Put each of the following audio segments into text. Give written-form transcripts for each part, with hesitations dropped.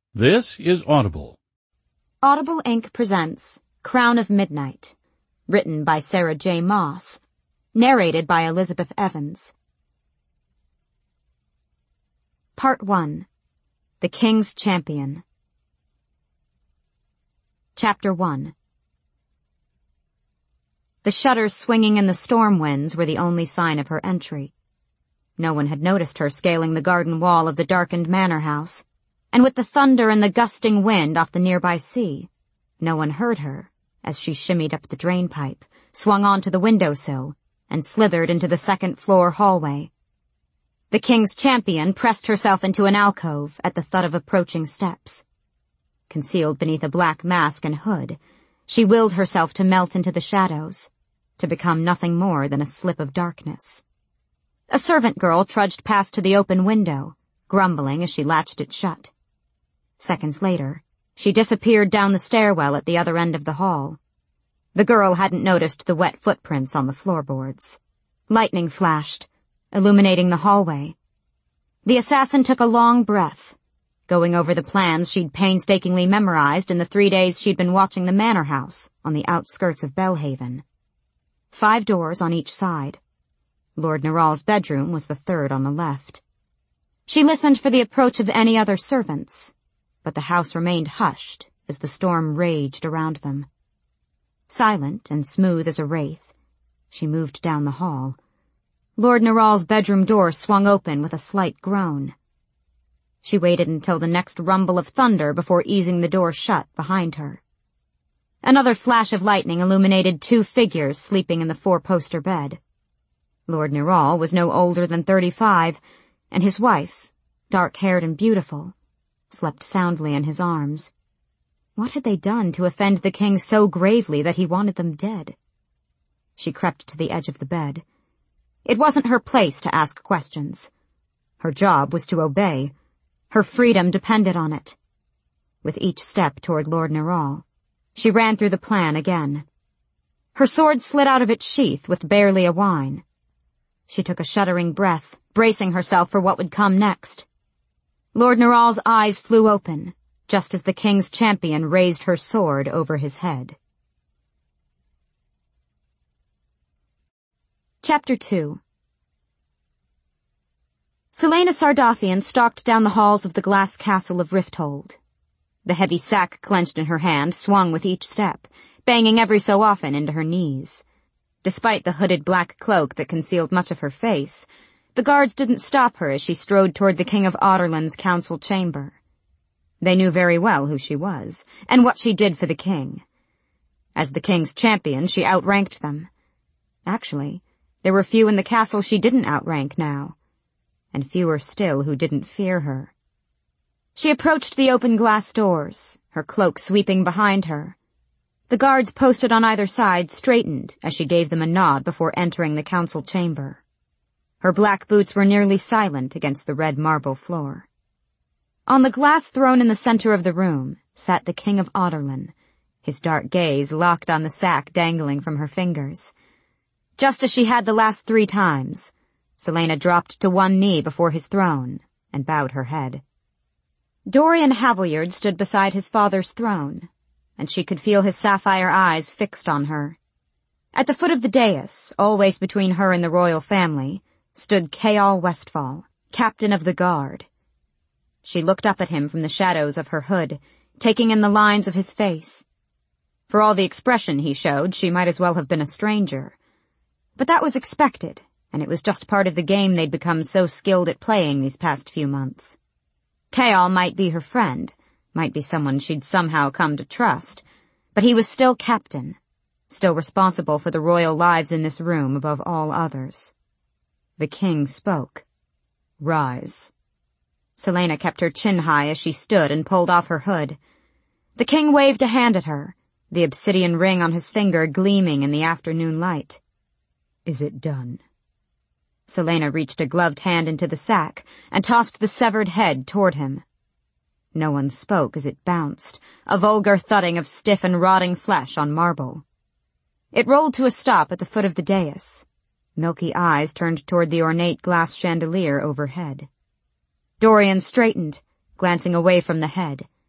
This is Audible. Audible Inc. presents Crown of Midnight, written by Sarah J. Maas, narrated by Elizabeth Evans. Part 1. The King's Champion. Chapter 1. The shutters swinging in the storm winds were the only sign of her entry. No one had noticed her scaling the garden wall of the darkened manor house, and with the thunder and the gusting wind off the nearby sea, no one heard her as she shimmied up the drain pipe, swung onto the windowsill, and slithered into the second-floor hallway. The King's Champion pressed herself into an alcove at the thud of approaching steps. Concealed beneath a black mask and hood, she willed herself to melt into the shadows, to become nothing more than a slip of darkness. A servant girl trudged past to the open window, grumbling as she latched it shut. Seconds later, she disappeared down the stairwell at the other end of the hall. The girl hadn't noticed the wet footprints on the floorboards. Lightning flashed, illuminating the hallway. The assassin took a long breath, going over the plans she'd painstakingly memorized in the 3 days she'd been watching the manor house on the outskirts of Belhaven. 5 doors on each side. Lord Neral's bedroom was the third on the left. She listened for the approach of any other servants, but the house remained hushed as the storm raged around them. Silent and smooth as a wraith, she moved down the hall. Lord Neral's bedroom door swung open with a slight groan. She waited until the next rumble of thunder before easing the door shut behind her. Another flash of lightning illuminated 2 figures sleeping in the 4-poster bed. Lord Neral was no older than 35, and his wife, dark-haired and beautiful, slept soundly in his arms. What had they done to offend the king so gravely that he wanted them dead? She crept to the edge of the bed. It wasn't her place to ask questions. Her job was to obey. Her freedom depended on it. With each step toward Lord Neral, she ran through the plan again. Her sword slid out of its sheath with barely a whine. She took a shuddering breath, bracing herself for what would come next. Lord Neral's eyes flew open, just as the King's Champion raised her sword over his head. Chapter 2. Celaena Sardathian stalked down the halls of the glass castle of Rifthold. The heavy sack clenched in her hand swung with each step, banging every so often into her knees. Despite the hooded black cloak that concealed much of her face, the guards didn't stop her as she strode toward the King of Adarlan's council chamber. They knew very well who she was, and what she did for the king. As the King's Champion, she outranked them. Actually, there were few in the castle she didn't outrank now, and fewer still who didn't fear her. She approached the open glass doors, her cloak sweeping behind her. The guards posted on either side straightened as she gave them a nod before entering the council chamber. Her black boots were nearly silent against the red marble floor. On the glass throne in the center of the room sat the King of Adarlan, his dark gaze locked on the sack dangling from her fingers. Just as she had the last 3 times, Celaena dropped to one knee before his throne and bowed her head. Dorian Haviljard stood beside his father's throne, and she could feel his sapphire eyes fixed on her. At the foot of the dais, always between her and the royal family, stood Chaol Westfall, captain of the guard. She looked up at him from the shadows of her hood, taking in the lines of his face. For all the expression he showed, she might as well have been a stranger. But that was expected, and it was just part of the game they'd become so skilled at playing these past few months. Chaol might be her friend, might be someone she'd somehow come to trust, but he was still captain, still responsible for the royal lives in this room above all others. The king spoke. "Rise." Celaena kept her chin high as she stood and pulled off her hood. The king waved a hand at her, the obsidian ring on his finger gleaming in the afternoon light. "Is it done?" Celaena reached a gloved hand into the sack and tossed the severed head toward him. No one spoke as it bounced, a vulgar thudding of stiff and rotting flesh on marble. It rolled to a stop at the foot of the dais. Milky eyes turned toward the ornate glass chandelier overhead. Dorian straightened, glancing away from the head,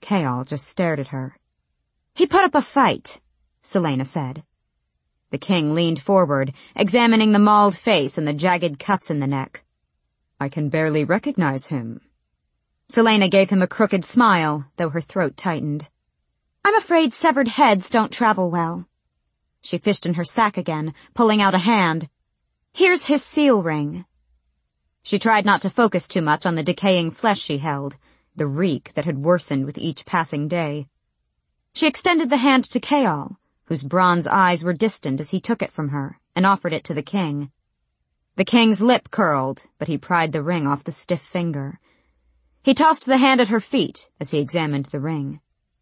Chaol just stared at her. "He put up a fight," Celaena said. The king leaned forward, examining the mauled face and the jagged cuts in the neck. "I can barely recognize him." Celaena gave him a crooked smile, though her throat tightened. "I'm afraid severed heads don't travel well." She fished in her sack again, pulling out a hand. "Here's his seal ring." She tried not to focus too much on the decaying flesh she held, the reek that had worsened with each passing day. She extended the hand to Chaol, whose bronze eyes were distant as he took it from her, and offered it to the king. The king's lip curled, but he pried the ring off the stiff finger. He tossed the hand at her feet as he examined the ring.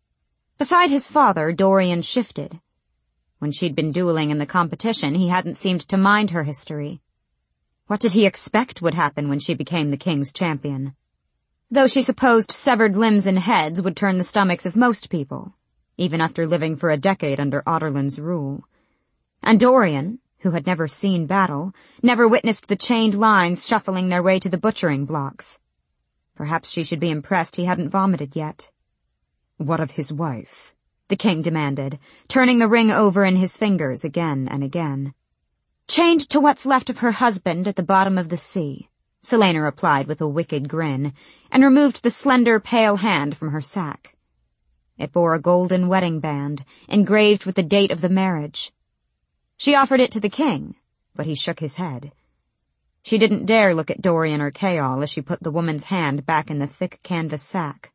Beside his father, Dorian shifted. When she'd been dueling in the competition, he hadn't seemed to mind her history. What did he expect would happen when she became the king's champion? Though she supposed severed limbs and heads would turn the stomachs of most people, even after living for a decade under Otterland's rule. And Dorian, who had never seen battle, never witnessed the chained lines shuffling their way to the butchering blocks. Perhaps she should be impressed he hadn't vomited yet. "What of his wife?" the king demanded, turning the ring over in his fingers again and again. "Chained to what's left of her husband at the bottom of the sea," Celaena replied with a wicked grin, and removed the slender, pale hand from her sack. It bore a golden wedding band, engraved with the date of the marriage. She offered it to the king, but he shook his head. She didn't dare look at Dorian or Chaol as she put the woman's hand back in the thick canvas sack.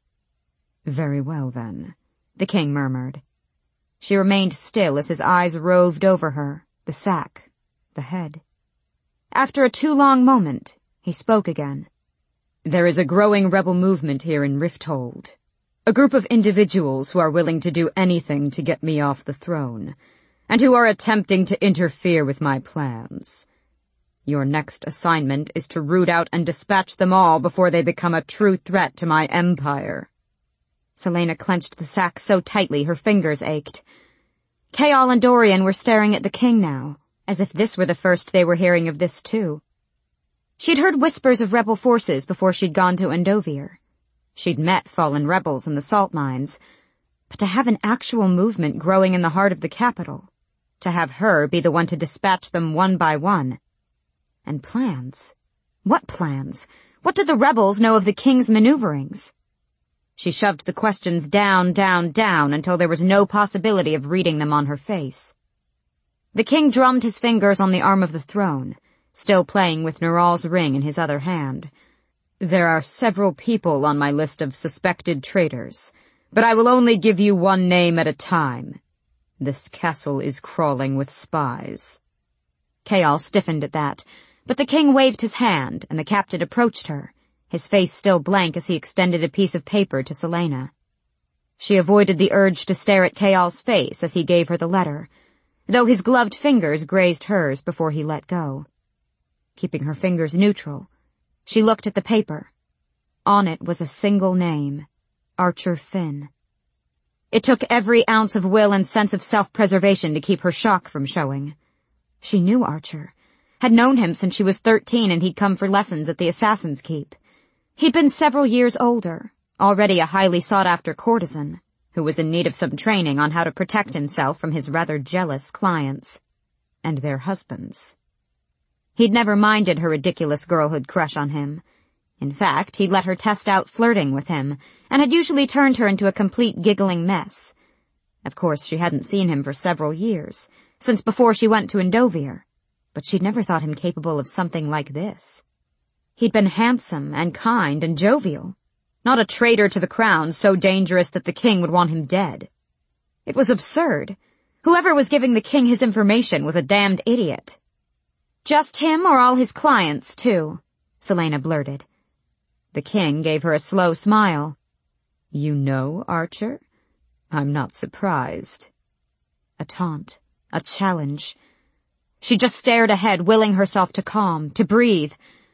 "Very well, then," the king murmured. She remained still as his eyes roved over her, the sack, the head. After a too long moment, he spoke again. "There is a growing rebel movement here in Rifthold. A group of individuals who are willing to do anything to get me off the throne, and who are attempting to interfere with my plans. Your next assignment is to root out and dispatch them all before they become a true threat to my empire." Celaena clenched the sack so tightly her fingers ached. Chaol and Dorian were staring at the king now, as if this were the first they were hearing of this too. She'd heard whispers of rebel forces before she'd gone to Endovier. She'd met fallen rebels in the salt mines, but to have an actual movement growing in the heart of the capital, to have her be the one to dispatch them one by one. And plans. What plans? What did the rebels know of the king's maneuverings? She shoved the questions down, down, down until there was no possibility of reading them on her face. The king drummed his fingers on the arm of the throne, still playing with Neral's ring in his other hand. "There are several people on my list of suspected traitors, but I will only give you one name at a time. This castle is crawling with spies." Chaol stiffened at that, but the king waved his hand, and the captain approached her, his face still blank as he extended a piece of paper to Celaena. She avoided the urge to stare at Chaol's face as he gave her the letter, though his gloved fingers grazed hers before he let go. Keeping her fingers neutral, she looked at the paper. On it was a single name, Archer Finn. It took every ounce of will and sense of self-preservation to keep her shock from showing. She knew Archer, had known him since she was 13 and he'd come for lessons at the Assassin's Keep. He'd been several years older, already a highly sought-after courtesan, who was in need of some training on how to protect himself from his rather jealous clients. And their husbands. He'd never minded her ridiculous girlhood crush on him. In fact, he'd let her test out flirting with him, and had usually turned her into a complete giggling mess. Of course, she hadn't seen him for several years, since before she went to Endovier, but she'd never thought him capable of something like this. He'd been handsome and kind and jovial, not a traitor to the crown so dangerous that the king would want him dead. It was absurd. Whoever was giving the king his information was a damned idiot. "Just him or all his clients, too?" Celaena blurted. The king gave her a slow smile. "You know, Archer? I'm not surprised." A taunt, a challenge. She just stared ahead, willing herself to calm, to breathe.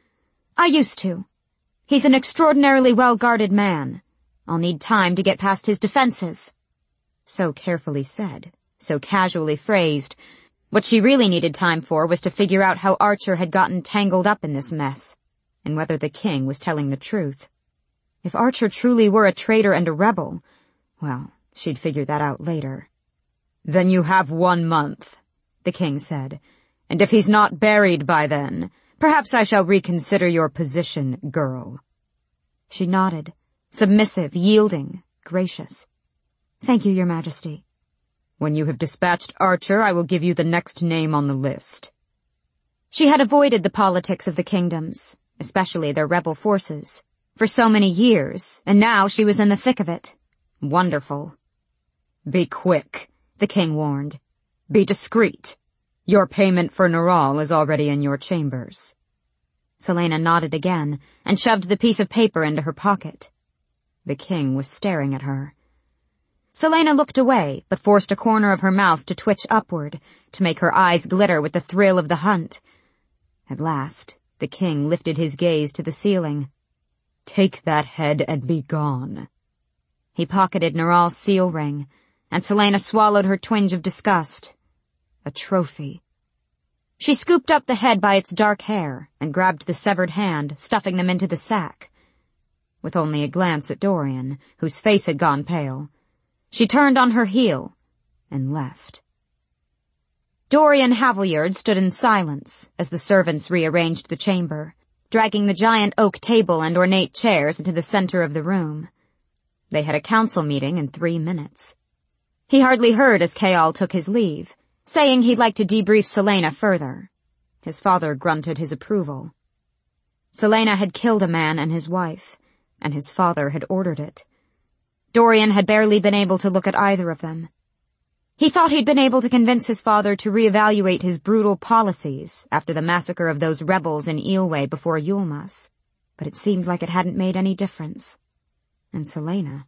"I used to. He's an extraordinarily well-guarded man. I'll need time to get past his defenses." So carefully said, so casually phrased. What she really needed time for was to figure out how Archer had gotten tangled up in this mess, and whether the king was telling the truth. If Archer truly were a traitor and a rebel, Well, she'd figure that out later. "Then you have 1 month," the king said, "and if he's not buried by then, perhaps I shall reconsider your position, girl." She nodded, submissive, yielding, gracious. "Thank you, Your Majesty." "When you have dispatched Archer, I will give you the next name on the list." She had avoided the politics of the kingdoms, especially their rebel forces, for so many years, and now she was in the thick of it. Wonderful. "Be quick," the king warned. "Be discreet. Your payment for Neral is already in your chambers." Celaena nodded again and shoved the piece of paper into her pocket. The king was staring at her. Celaena looked away, but forced a corner of her mouth to twitch upward, to make her eyes glitter with the thrill of the hunt. At last, the king lifted his gaze to the ceiling. "Take that head and be gone." He pocketed Neral's seal ring, and Celaena swallowed her twinge of disgust. A trophy. She scooped up the head by its dark hair and grabbed the severed hand, stuffing them into the sack. With only a glance at Dorian, whose face had gone pale, she turned on her heel and left. Dorian Havilyard stood in silence as the servants rearranged the chamber, dragging the giant oak table and ornate chairs into the center of the room. They had a council meeting in 3 minutes. He hardly heard as Chaol took his leave, saying he'd like to debrief Celaena further. His father grunted his approval. Celaena had killed a man and his wife, and his father had ordered it. Dorian had barely been able to look at either of them. He thought he'd been able to convince his father to reevaluate his brutal policies after the massacre of those rebels in Eelway before Yulmas, but it seemed like it hadn't made any difference. And Celaena.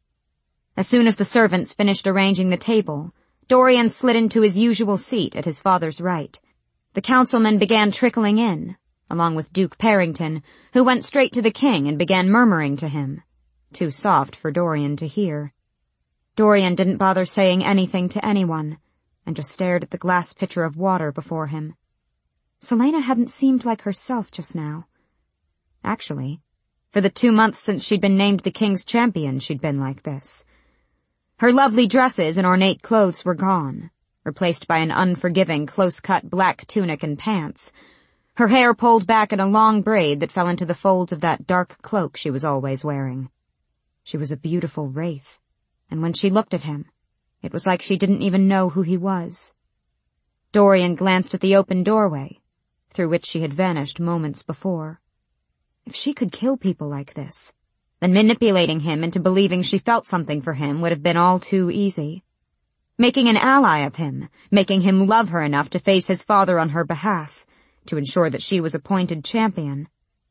As soon as the servants finished arranging the table, Dorian slid into his usual seat at his father's right. The councilmen began trickling in, along with Duke Parrington, who went straight to the king and began murmuring to him, too soft for Dorian to hear. Dorian didn't bother saying anything to anyone, and just stared at the glass pitcher of water before him. Celaena hadn't seemed like herself just now. Actually, for the 2 months since she'd been named the king's champion, she'd been like this. Her lovely dresses and ornate clothes were gone, replaced by an unforgiving, close-cut black tunic and pants, her hair pulled back in a long braid that fell into the folds of that dark cloak she was always wearing. She was a beautiful wraith, and when she looked at him, it was like she didn't even know who he was. Dorian glanced at the open doorway, through which she had vanished moments before. If she could kill people like this, then manipulating him into believing she felt something for him would have been all too easy. Making an ally of him, making him love her enough to face his father on her behalf, to ensure that she was appointed champion.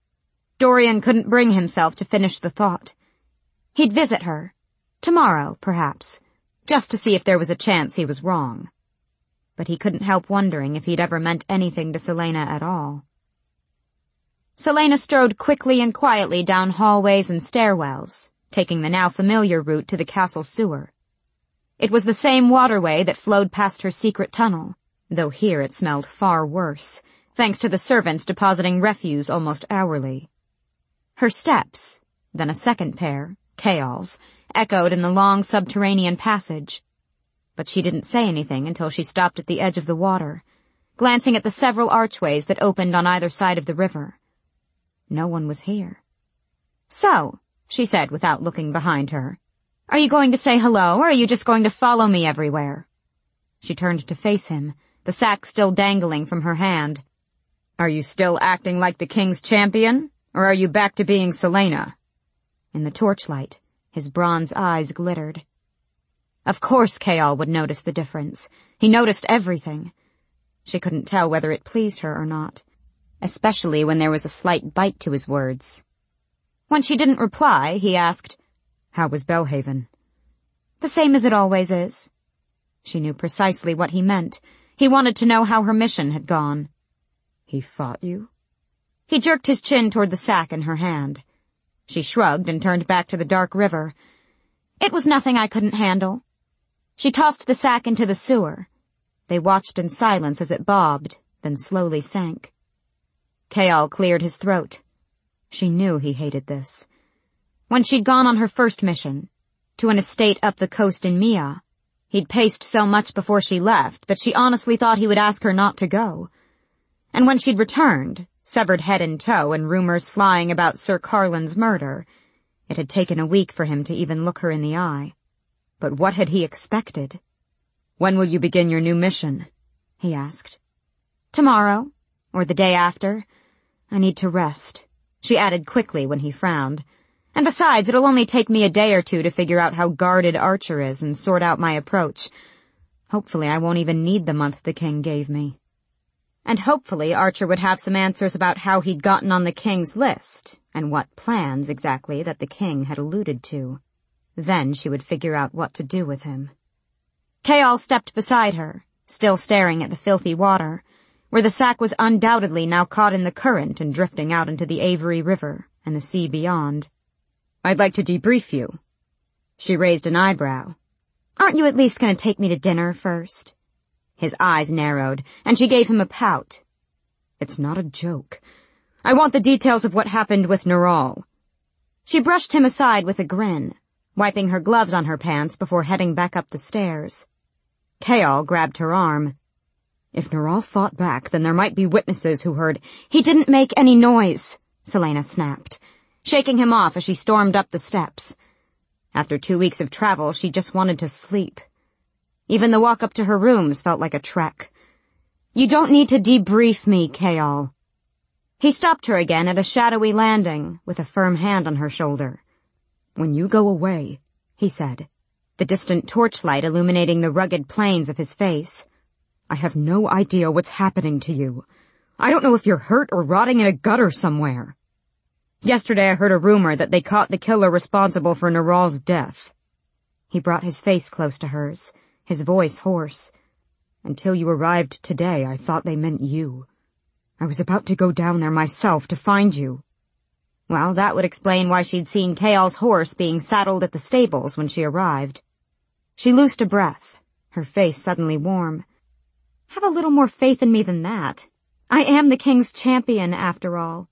Dorian couldn't bring himself to finish the thought. He'd visit her. Tomorrow, perhaps, just to see if there was a chance he was wrong. But he couldn't help wondering if he'd ever meant anything to Celaena at all. Celaena strode quickly and quietly down hallways and stairwells, taking the now familiar route to the castle sewer. It was the same waterway that flowed past her secret tunnel, though here it smelled far worse, thanks to the servants depositing refuse almost hourly. Her steps, then a second pair, Chaol's, echoed in the long subterranean passage. But she didn't say anything until she stopped at the edge of the water, glancing at the several archways that opened on either side of the river. No one was here. "So," she said without looking behind her, "are you going to say hello, or are you just going to follow me everywhere?" She turned to face him, the sack still dangling from her hand. "Are you still acting like the king's champion, or are you back to being Celaena?" In the torchlight, his bronze eyes glittered. Of course Chaol would notice the difference. He noticed everything. She couldn't tell whether it pleased her or not, especially when there was a slight bite to his words. When she didn't reply, he asked, "How was Belhaven?" "The same as it always is." She knew precisely what he meant. He wanted to know how her mission had gone. "He fought you?" He jerked his chin toward the sack in her hand. She shrugged and turned back to the dark river. "It was nothing I couldn't handle." She tossed the sack into the sewer. They watched in silence as it bobbed, then slowly sank. Chaol cleared his throat. She knew he hated this. When she'd gone on her first mission, to an estate up the coast in Mia. He'd paced so much before she left that she honestly thought he would ask her not to go. And when she'd returned, severed head in tow and rumors flying about Sir Carlin's murder, it had taken a week for him to even look her in the eye. But what had he expected? "When will you begin your new mission?" he asked. "Tomorrow, or the day after. I need to rest," she added quickly when he frowned. "And besides, it'll only take me a day or two to figure out how guarded Archer is and sort out my approach. Hopefully I won't even need the month the king gave me." And hopefully Archer would have some answers about how he'd gotten on the king's list, and what plans exactly that the king had alluded to. Then she would figure out what to do with him. Chaol stepped beside her, still staring at the filthy water, where the sack was undoubtedly now caught in the current and drifting out into the Avery River and the sea beyond. "I'd like to debrief you." She raised an eyebrow. "Aren't you at least going to take me to dinner first?" His eyes narrowed, and she gave him a pout. "It's not a joke. I want the details of what happened with Neral." She brushed him aside with a grin, wiping her gloves on her pants before heading back up the stairs. Chaol grabbed her arm. "If Neral fought back, then there might be witnesses who heard—" "He didn't make any noise," Celaena snapped, shaking him off as she stormed up the steps. After 2 weeks of travel, she just wanted to sleep. Even the walk up to her rooms felt like a trek. "You don't need to debrief me, Chaol." He stopped her again at a shadowy landing, with a firm hand on her shoulder. "When you go away," he said, the distant torchlight illuminating the rugged planes of his face, "I have no idea what's happening to you. I don't know if you're hurt or rotting in a gutter somewhere. Yesterday I heard a rumor that they caught the killer responsible for Neral's death." He brought his face close to hers, his voice hoarse. "Until you arrived today, I thought they meant you. I was about to go down there myself to find you." Well, that would explain why she'd seen Chaol's horse being saddled at the stables when she arrived. She loosed a breath, her face suddenly warm. "Have a little more faith in me than that. I am the king's champion, after all."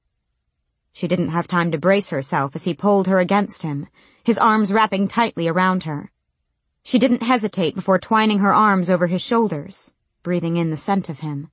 She didn't have time to brace herself as he pulled her against him, his arms wrapping tightly around her. She didn't hesitate before twining her arms over his shoulders, breathing in the scent of him.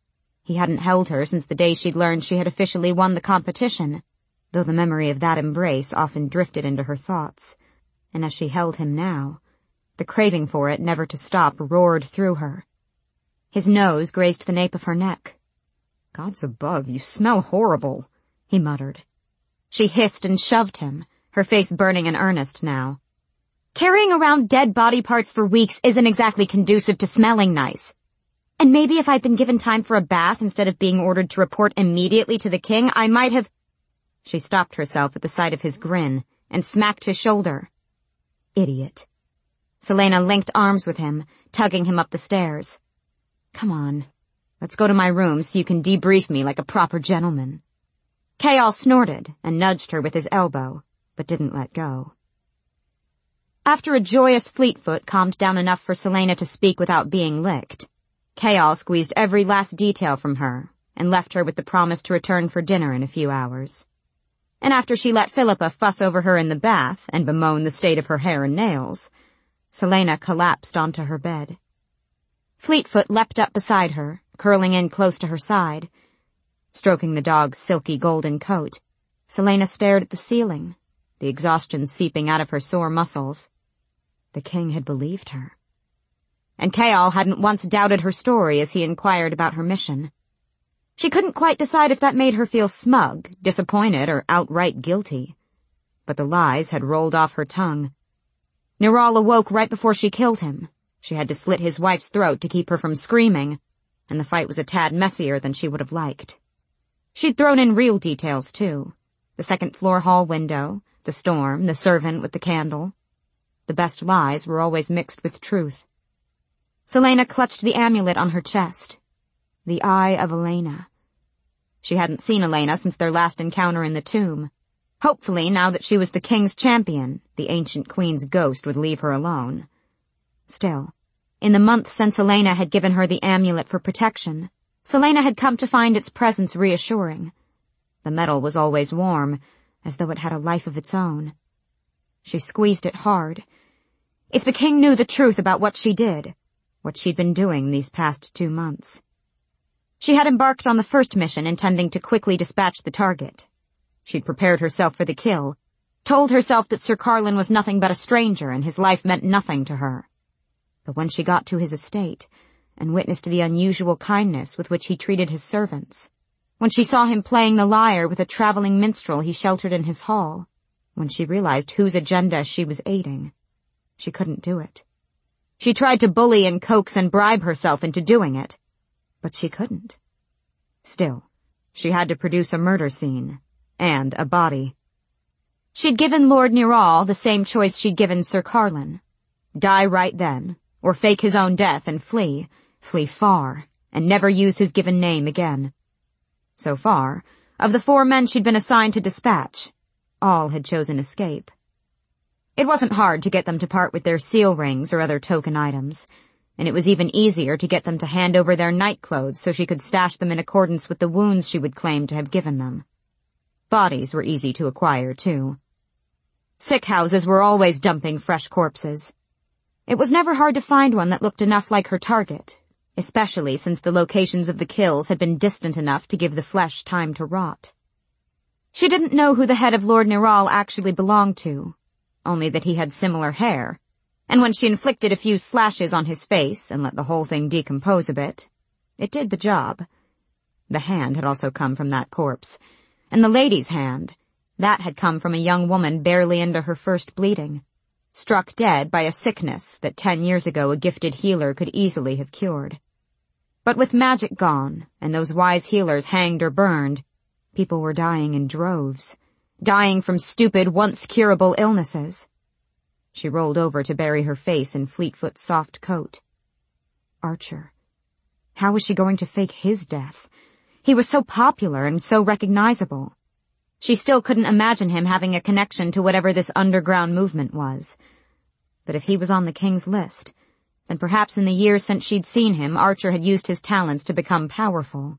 He hadn't held her since the day she'd learned she had officially won the competition, though the memory of that embrace often drifted into her thoughts, and as she held him now, the craving for it never to stop roared through her. His nose grazed the nape of her neck. "Gods above, you smell horrible," he muttered. She hissed and shoved him, her face burning in earnest now. "Carrying around dead body parts for weeks isn't exactly conducive to smelling nice. And maybe if I'd been given time for a bath instead of being ordered to report immediately to the king, I might have—" She stopped herself at the sight of his grin and smacked his shoulder. "Idiot." Celaena linked arms with him, tugging him up the stairs. "Come on. Let's go to my room so you can debrief me like a proper gentleman." Chaol snorted and nudged her with his elbow, but didn't let go. After a joyous Fleetfoot calmed down enough for Celaena to speak without being licked, Chaol squeezed every last detail from her and left her with the promise to return for dinner in a few hours. And after she let Philippa fuss over her in the bath and bemoan the state of her hair and nails, Celaena collapsed onto her bed. Fleetfoot leapt up beside her, curling in close to her side. Stroking the dog's silky golden coat, Celaena stared at the ceiling, the exhaustion seeping out of her sore muscles. The king had believed her. And Chaol hadn't once doubted her story as he inquired about her mission. She couldn't quite decide if that made her feel smug, disappointed, or outright guilty. But the lies had rolled off her tongue. Neral awoke right before she killed him. She had to slit his wife's throat to keep her from screaming, and the fight was a tad messier than she would have liked. She'd thrown in real details, too. The second-floor hall window, the storm, the servant with the candle. The best lies were always mixed with truth. Celaena clutched the amulet on her chest. The Eye of Elena. She hadn't seen Elena since their last encounter in the tomb. Hopefully, now that she was the king's champion, the ancient queen's ghost would leave her alone. Still, in the months since Elena had given her the amulet for protection, Celaena had come to find its presence reassuring. The metal was always warm, as though it had a life of its own. She squeezed it hard, If the king knew the truth about what she did, what she'd been doing these past 2 months. She had embarked on the first mission intending to quickly dispatch the target. She'd prepared herself for the kill, told herself that Sir Carlin was nothing but a stranger and his life meant nothing to her. But when she got to his estate and witnessed the unusual kindness with which he treated his servants, when she saw him playing the lyre with a traveling minstrel he sheltered in his hall, when she realized whose agenda she was aiding, she couldn't do it. She tried to bully and coax and bribe herself into doing it, but she couldn't. Still, she had to produce a murder scene, and a body. She'd given Lord Neral the same choice she'd given Sir Carlin. Die right then, or fake his own death and flee far, and never use his given name again. So far, of the 4 men she'd been assigned to dispatch, all had chosen escape. It wasn't hard to get them to part with their seal rings or other token items, and it was even easier to get them to hand over their night clothes so she could stash them in accordance with the wounds she would claim to have given them. Bodies were easy to acquire, too. Sick houses were always dumping fresh corpses. It was never hard to find one that looked enough like her target, especially since the locations of the kills had been distant enough to give the flesh time to rot. She didn't know who the head of Lord Neral actually belonged to, only that he had similar hair, and when she inflicted a few slashes on his face and let the whole thing decompose a bit, it did the job. The hand had also come from that corpse, and the lady's hand, that had come from a young woman barely into her first bleeding, struck dead by a sickness that 10 years ago a gifted healer could easily have cured. But with magic gone, and those wise healers hanged or burned, people were dying in droves, dying from stupid, once-curable illnesses. She rolled over to bury her face in Fleetfoot's soft coat. Archer. How was she going to fake his death? He was so popular and so recognizable. She still couldn't imagine him having a connection to whatever this underground movement was. But if he was on the king's list, then perhaps in the years since she'd seen him, Archer had used his talents to become powerful.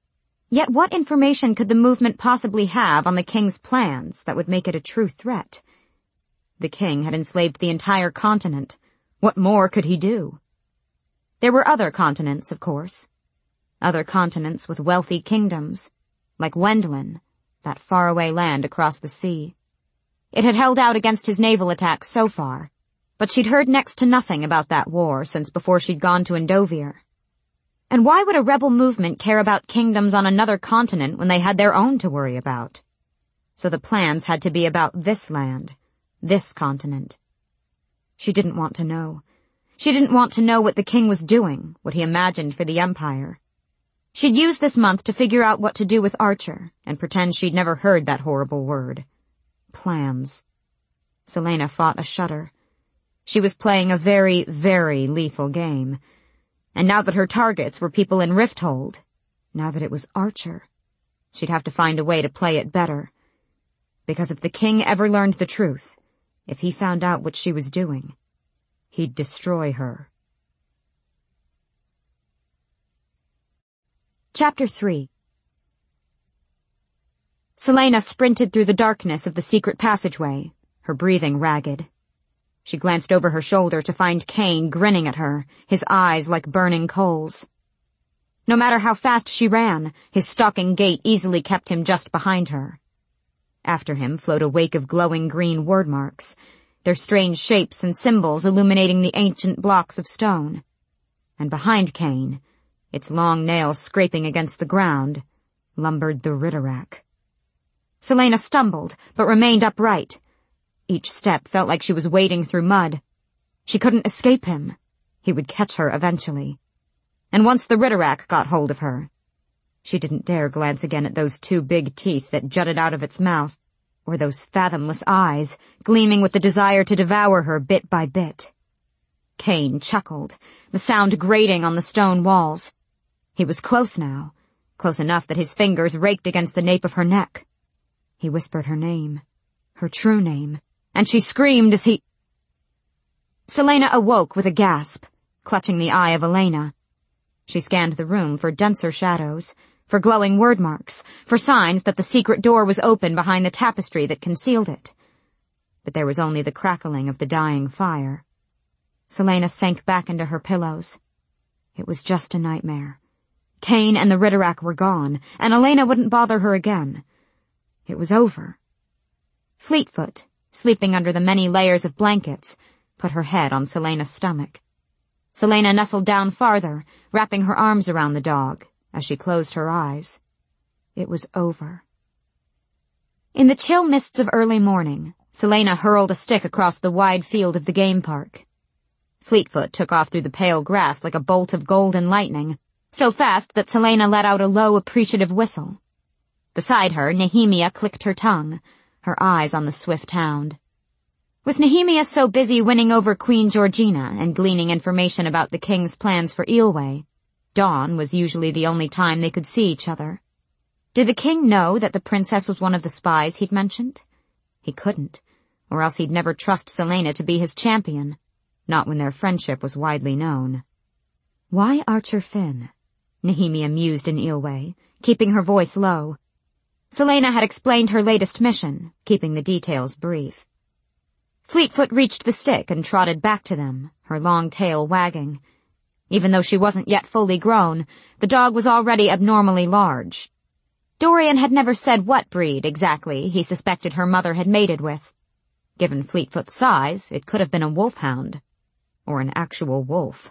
Yet what information could the movement possibly have on the king's plans that would make it a true threat? The king had enslaved the entire continent. What more could he do? There were other continents, of course. Other continents with wealthy kingdoms, like Wendlin, that faraway land across the sea. It had held out against his naval attacks so far, but she'd heard next to nothing about that war since before she'd gone to Endovir. And why would a rebel movement care about kingdoms on another continent when they had their own to worry about? So the plans had to be about this land, this continent. She didn't want to know. She didn't want to know what the king was doing, what he imagined for the Empire. She'd use this month to figure out what to do with Archer, and pretend she'd never heard that horrible word. Plans. Celaena fought a shudder. She was playing a very, very lethal game. And now that her targets were people in Rifthold, now that it was Archer, she'd have to find a way to play it better. Because if the king ever learned the truth, if he found out what she was doing, he'd destroy her. Chapter 3. Celaena sprinted through the darkness of the secret passageway, her breathing ragged. She glanced over her shoulder to find Kane grinning at her, his eyes like burning coals. No matter how fast she ran, his stalking gait easily kept him just behind her. After him flowed a wake of glowing green word marks, their strange shapes and symbols illuminating the ancient blocks of stone. And behind Kane, its long nails scraping against the ground, lumbered the Ritterak. Celaena stumbled, but remained upright. Each step felt like she was wading through mud. She couldn't escape him. He would catch her eventually. And once the Ritterak got hold of her, she didn't dare glance again at those 2 big teeth that jutted out of its mouth, or those fathomless eyes, gleaming with the desire to devour her bit by bit. Kane chuckled, the sound grating on the stone walls. He was close now, close enough that his fingers raked against the nape of her neck. He whispered her name, her true name, and she screamed as he... Celaena awoke with a gasp, clutching the eye of Elena. She scanned the room for denser shadows, for glowing word marks, for signs that the secret door was open behind the tapestry that concealed it. But there was only the crackling of the dying fire. Selena sank back into her pillows. It was just a nightmare. Kane and the Ritterak were gone, and Elena wouldn't bother her again. It was over. Fleetfoot, sleeping under the many layers of blankets, put her head on Selena's stomach. Selena nestled down farther, wrapping her arms around the dog, as she closed her eyes. It was over. In the chill mists of early morning, Selena hurled a stick across the wide field of the game park. Fleetfoot took off through the pale grass like a bolt of golden lightning, so fast that Selena let out a low, appreciative whistle. Beside her, Nehemia clicked her tongue, her eyes on the swift hound. With Nehemia so busy winning over Queen Georgina and gleaning information about the king's plans for Eelway, dawn was usually the only time they could see each other. Did the king know that the princess was one of the spies he'd mentioned? He couldn't, or else he'd never trust Selena to be his champion, not when their friendship was widely known. Why Archer Finn? Nehemia mused in Eelway, keeping her voice low. Selena had explained her latest mission, keeping the details brief. Fleetfoot reached the stick and trotted back to them, her long tail wagging. Even though she wasn't yet fully grown, the dog was already abnormally large. Dorian had never said what breed, exactly, he suspected her mother had mated with. Given Fleetfoot's size, it could have been a wolfhound. Or an actual wolf.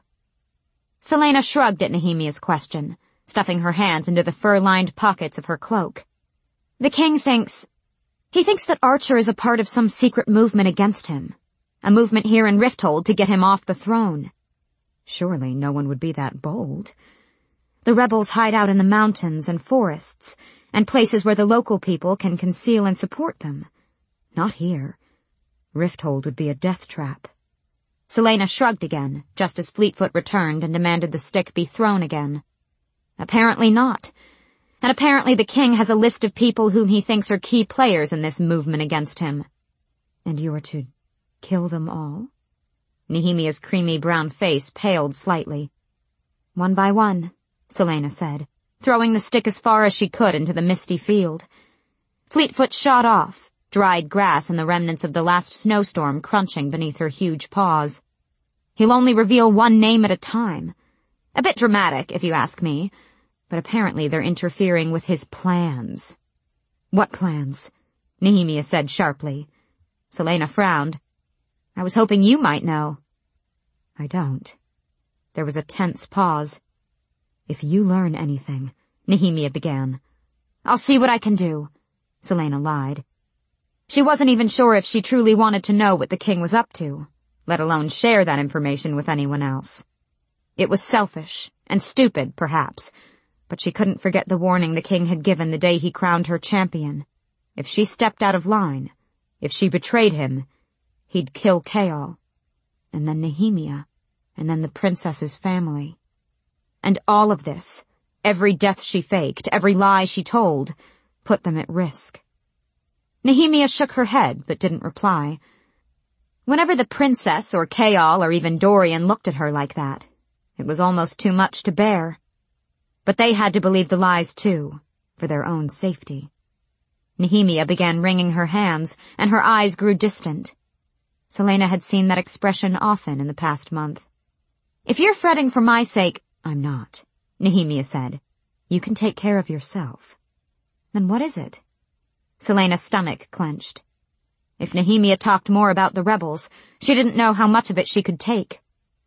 Selena shrugged at Nehemia's question, stuffing her hands into the fur-lined pockets of her cloak. The king thinks that Archer is a part of some secret movement against him. A movement here in Rifthold to get him off the throne. Surely no one would be that bold. The rebels hide out in the mountains and forests, and places where the local people can conceal and support them. Not here. Rifthold would be a death trap. Selena shrugged again, just as Fleetfoot returned and demanded the stick be thrown again. Apparently not. And apparently the king has a list of people whom he thinks are key players in this movement against him. And you are to kill them all? Nehemia's creamy brown face paled slightly. One by one, Selena said, throwing the stick as far as she could into the misty field. Fleetfoot shot off, dried grass and the remnants of the last snowstorm crunching beneath her huge paws. He'll only reveal one name at a time. A bit dramatic, if you ask me, but apparently they're interfering with his plans. What plans? Nehemia said sharply. Selena frowned. I was hoping you might know. I don't. There was a tense pause. If you learn anything, Nehemia began. I'll see what I can do, Selena lied. She wasn't even sure if she truly wanted to know what the king was up to, let alone share that information with anyone else. It was selfish, and stupid, perhaps, but she couldn't forget the warning the king had given the day he crowned her champion. If she stepped out of line, if she betrayed him, he'd kill Chaol, and then Nehemia, and then the princess's family. And all of this, every death she faked, every lie she told, put them at risk. Nehemia shook her head, but didn't reply. Whenever the princess or Chaol or even Dorian looked at her like that, it was almost too much to bear. But they had to believe the lies too, for their own safety. Nehemia began wringing her hands, and her eyes grew distant. Selena had seen that expression often in the past month. If you're fretting for my sake, I'm not, Nehemia said. You can take care of yourself. Then what is it? Selena's stomach clenched. If Nehemia talked more about the rebels, she didn't know how much of it she could take.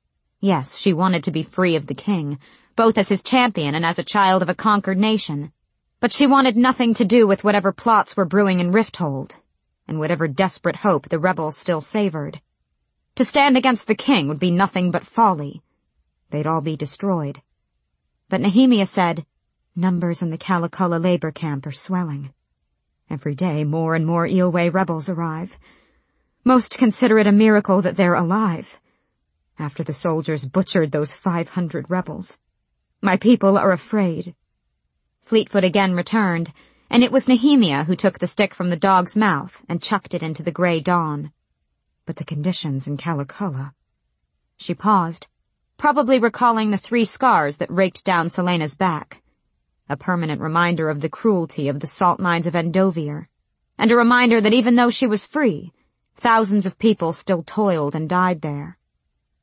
Yes, she wanted to be free of the king, both as his champion and as a child of a conquered nation. But she wanted nothing to do with whatever plots were brewing in Rifthold, and whatever desperate hope the rebels still savored. To stand against the king would be nothing but folly. They'd all be destroyed. But Nehemia said, numbers in the Calaculla labor camp are swelling. Every day more and more Eelway rebels arrive. Most consider it a miracle that they're alive. After the soldiers butchered those 500 rebels. My people are afraid. Fleetfoot again returned, and it was Nehemia who took the stick from the dog's mouth and chucked it into the gray dawn. But the conditions in Calaculla. She paused, probably recalling the 3 scars that raked down Selena's back. A permanent reminder of the cruelty of the salt mines of Endovier, and a reminder that even though she was free, thousands of people still toiled and died there.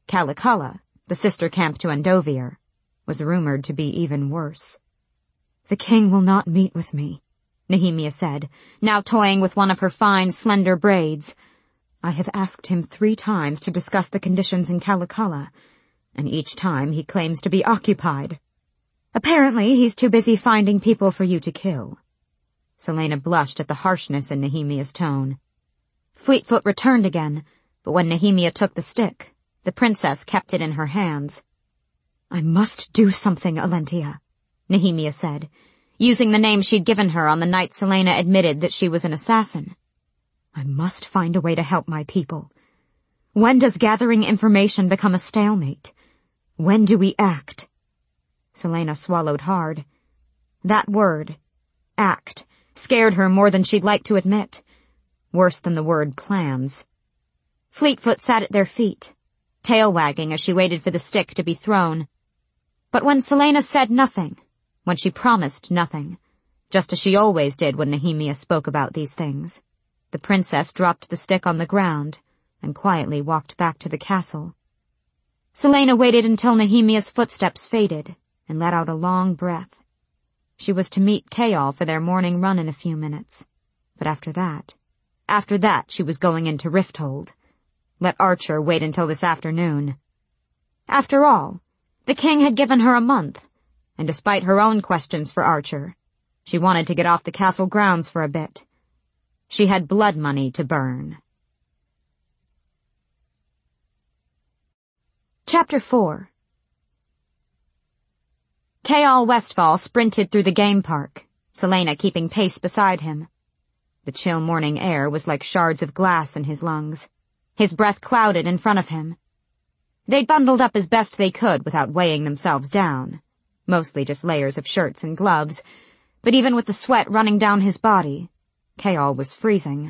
Caliculla, the sister camp to Endovier, was rumored to be even worse. "The king will not meet with me," Nehemia said, now toying with one of her fine, slender braids. "I have asked him 3 times to discuss the conditions in Caliculla, and each time he claims to be occupied. Apparently he's too busy finding people for you to kill." Celaena blushed at the harshness in Nehemia's tone. Fleetfoot returned again, but when Nehemia took the stick, the princess kept it in her hands. "I must do something, Alentia," Nehemia said, using the name she'd given her on the night Celaena admitted that she was an assassin. "I must find a way to help my people. When does gathering information become a stalemate? When do we act?" Celaena swallowed hard. That word, act, scared her more than she'd like to admit. Worse than the word plans. Fleetfoot sat at their feet, tail wagging as she waited for the stick to be thrown. But when Celaena said nothing, when she promised nothing, just as she always did when Nehemia spoke about these things, the princess dropped the stick on the ground and quietly walked back to the castle. Celaena waited until Nehemia's footsteps faded and let out a long breath. She was to meet Chaol for their morning run in a few minutes, but after that she was going into Rifthold. Let Archer wait until this afternoon. After all, the king had given her a month, and despite her own questions for Archer, she wanted to get off the castle grounds for a bit. She had blood money to burn. Chapter 4. Chaol Westfall sprinted through the game park, Celaena keeping pace beside him. The chill morning air was like shards of glass in his lungs. His breath clouded in front of him. They'd bundled up as best they could without weighing themselves down, mostly just layers of shirts and gloves, but even with the sweat running down his body, Chaol was freezing.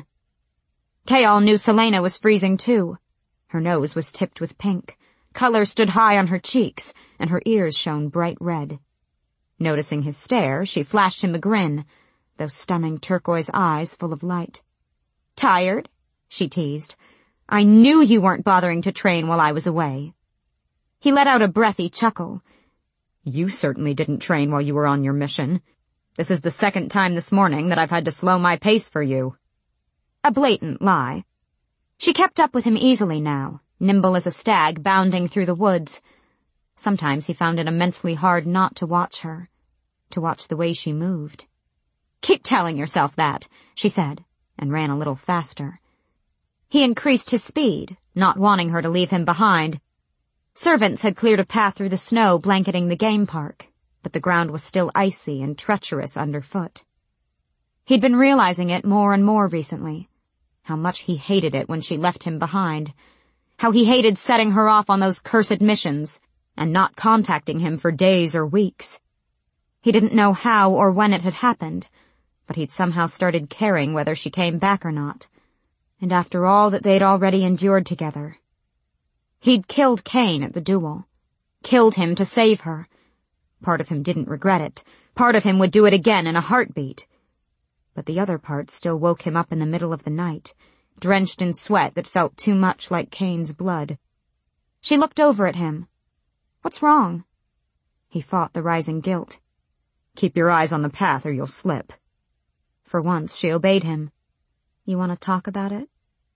Chaol knew Celaena was freezing too. Her nose was tipped with pink, color stood high on her cheeks, and her ears shone bright red. Noticing his stare, she flashed him a grin, those stunning turquoise eyes full of light. "Tired?" she teased. "I knew you weren't bothering to train while I was away." He let out a breathy chuckle. "You certainly didn't train while you were on your mission. This is the 2nd time this morning that I've had to slow my pace for you." A blatant lie. She kept up with him easily now, nimble as a stag bounding through the woods. Sometimes he found it immensely hard not to watch her, to watch the way she moved. "Keep telling yourself that," she said, and ran a little faster. He increased his speed, not wanting her to leave him behind. Servants had cleared a path through the snow blanketing the game park, but the ground was still icy and treacherous underfoot. He'd been realizing it more and more recently, how much he hated it when she left him behind, how he hated setting her off on those cursed missions and not contacting him for days or weeks. He didn't know how or when it had happened, but he'd somehow started caring whether she came back or not. And after all that they'd already endured together. He'd killed Kane at the duel. Killed him to save her. Part of him didn't regret it. Part of him would do it again in a heartbeat. But the other part still woke him up in the middle of the night, drenched in sweat that felt too much like Kane's blood. She looked over at him. "What's wrong?" He fought the rising guilt. "Keep your eyes on the path or you'll slip." For once she obeyed him. "You want to talk about it?"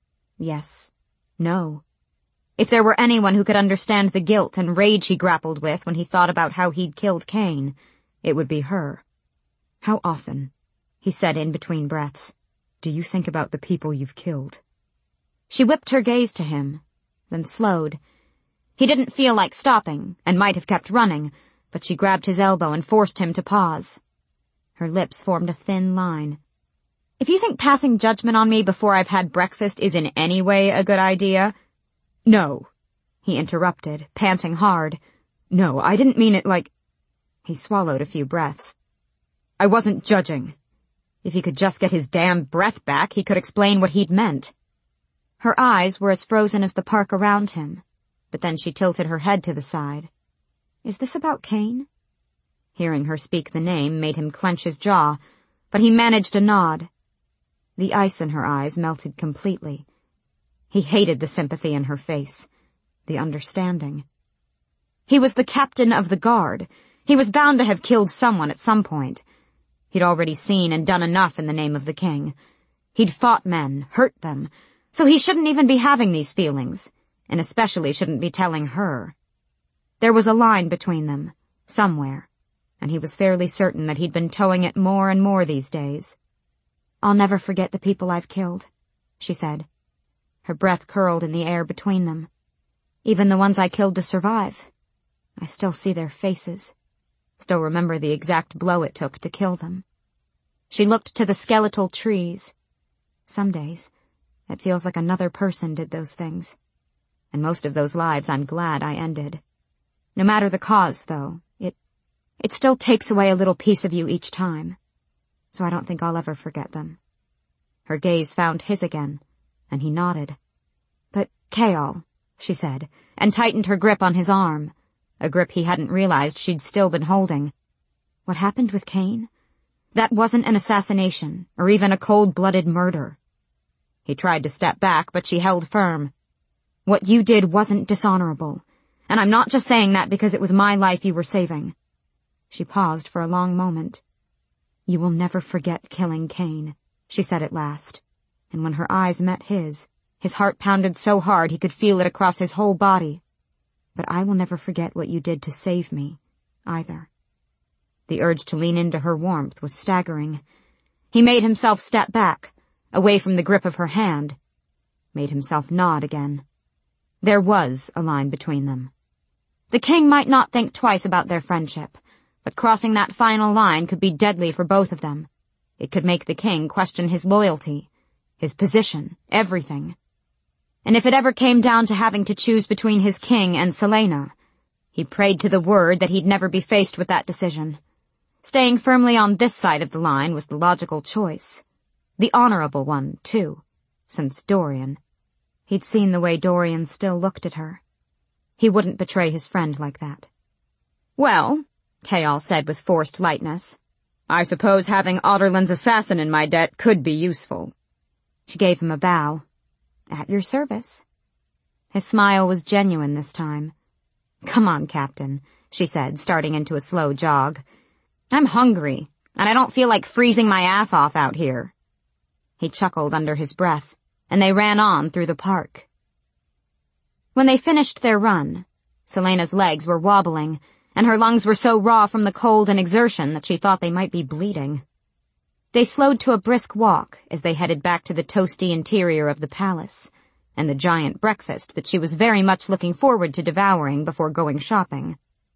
Yes. No. If there were anyone who could understand the guilt and rage he grappled with when he thought about how he'd killed Kane, it would be her. "How often," he said in between breaths, "do you think about the people you've killed?" She whipped her gaze to him, then slowed. He didn't feel like stopping, and might have kept running, but she grabbed his elbow and forced him to pause. Her lips formed a thin line. "If you think passing judgment on me before I've had breakfast is in any way a good idea—" "No," he interrupted, panting hard. "No, I didn't mean it like—" He swallowed a few breaths. "I wasn't judging." If he could just get his damn breath back, he could explain what he'd meant. Her eyes were as frozen as the park around him, but then she tilted her head to the side. "Is this about Kane?" Hearing her speak the name made him clench his jaw, but he managed a nod. The ice in her eyes melted completely. He hated the sympathy in her face. the understanding. He was the captain of the guard. He was bound to have killed someone at some point. He'd already seen and done enough in the name of the king. He'd fought men, hurt them, so he shouldn't even be having these feelings, and especially shouldn't be telling her. There was a line between them, somewhere, and he was fairly certain that he'd been towing it more and more these days. "I'll never forget the people I've killed," she said. Her breath curled in the air between them. "Even the ones I killed to survive. I still see their faces. Still remember the exact blow it took to kill them." She looked to the skeletal trees. "Some days, it feels like another person did those things. And most of those lives I'm glad I ended. No matter the cause, though, it still takes away a little piece of you each time. So I don't think I'll ever forget them." Her gaze found his again, and he nodded. "But, Chaol," she said, and tightened her grip on his arm, a grip he hadn't realized she'd still been holding. "What happened with Cain? That wasn't an assassination, or even a cold-blooded murder." He tried to step back, but she held firm. "What you did wasn't dishonorable, and I'm not just saying that because it was my life you were saving." She paused for a long moment. "You will never forget killing Cain," she said at last, and when her eyes met his heart pounded so hard he could feel it across his whole body. "But I will never forget what you did to save me, either." The urge to lean into her warmth was staggering. He made himself step back, away from the grip of her hand, made himself nod again. There was a line between them. The king might not think twice about their friendship, but crossing that final line could be deadly for both of them. It could make the king question his loyalty, his position, everything. And if it ever came down to having to choose between his king and Celaena, he prayed to the word that he'd never be faced with that decision. Staying firmly on this side of the line was the logical choice. The honorable one, too, since Dorian. He'd seen the way Dorian still looked at her. He wouldn't betray his friend like that. "Well," Chaol said with forced lightness, "I suppose having Otterland's assassin in my debt could be useful." She gave him a bow. "At your service." His smile was genuine this time. "Come on, Captain," she said, starting into a slow jog. "I'm hungry, and I don't feel like freezing my ass off out here." He chuckled under his breath, and they ran on through the park. When they finished their run, Celaena's legs were wobbling, and her lungs were so raw from the cold and exertion that she thought they might be bleeding. They slowed to a brisk walk as they headed back to the toasty interior of the palace, and the giant breakfast that she was very much looking forward to devouring before going shopping.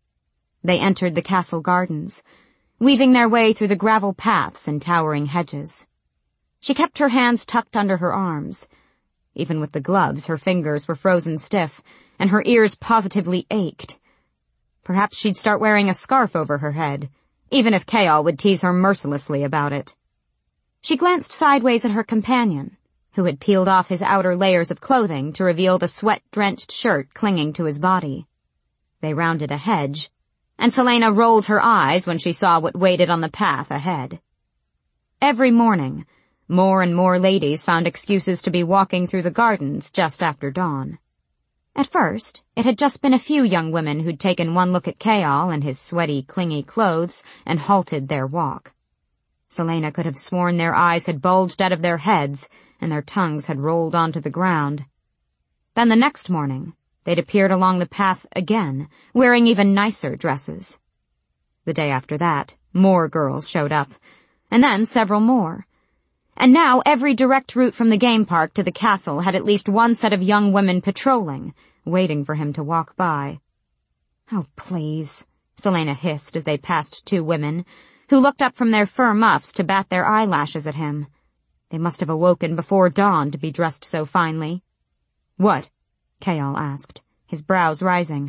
They entered the castle gardens, weaving their way through the gravel paths and towering hedges. She kept her hands tucked under her arms. Even with the gloves, her fingers were frozen stiff, and her ears positively ached. Perhaps she'd start wearing a scarf over her head, even if Chaol would tease her mercilessly about it. She glanced sideways at her companion, who had peeled off his outer layers of clothing to reveal the sweat-drenched shirt clinging to his body. They rounded a hedge, and Celaena rolled her eyes when she saw what waited on the path ahead. Every morning, more and more ladies found excuses to be walking through the gardens just after dawn. At first, it had just been a few young women who'd taken one look at Chaol and his sweaty, clingy clothes and halted their walk. Celaena could have sworn their eyes had bulged out of their heads and their tongues had rolled onto the ground. Then the next morning, they'd appeared along the path again, wearing even nicer dresses. The day after that, more girls showed up, and then several more. And now every direct route from the game park to the castle had at least one set of young women patrolling, waiting for him to walk by. "Oh, please," Celaena hissed as they passed two women, who looked up from their fur muffs to bat their eyelashes at him. They must have awoken before dawn to be dressed so finely. "What?" Chaol asked, his brows rising.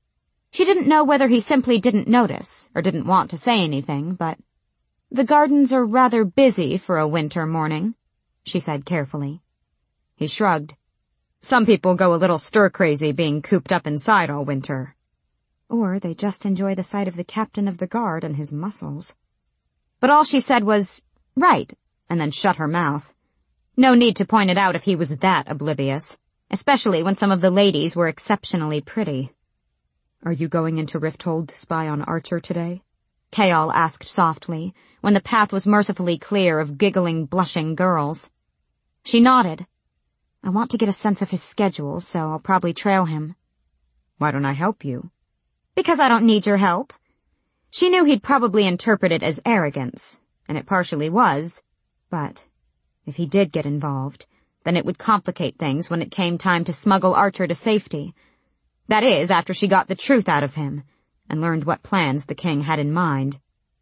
She didn't know whether he simply didn't notice or didn't want to say anything, but "The gardens are rather busy for a winter morning," she said carefully. He shrugged. "Some people go a little stir-crazy being cooped up inside all winter." "Or they just enjoy the sight of the captain of the guard and his muscles." But all she said was, "Right," and then shut her mouth. No need to point it out if he was that oblivious. especially when some of the ladies were exceptionally pretty. "Are you going into Rifthold to spy on Archer today?" Chaol asked softly, when the path was mercifully clear of giggling, blushing girls. She nodded. "I want to get a sense of his schedule, so I'll probably trail him." "Why don't I help you?" "Because I don't need your help." She knew he'd probably interpret it as arrogance, and it partially was, but if he did get involved, then it would complicate things when it came time to smuggle Archer to safety. That is, after she got the truth out of him, and learned what plans the king had in mind.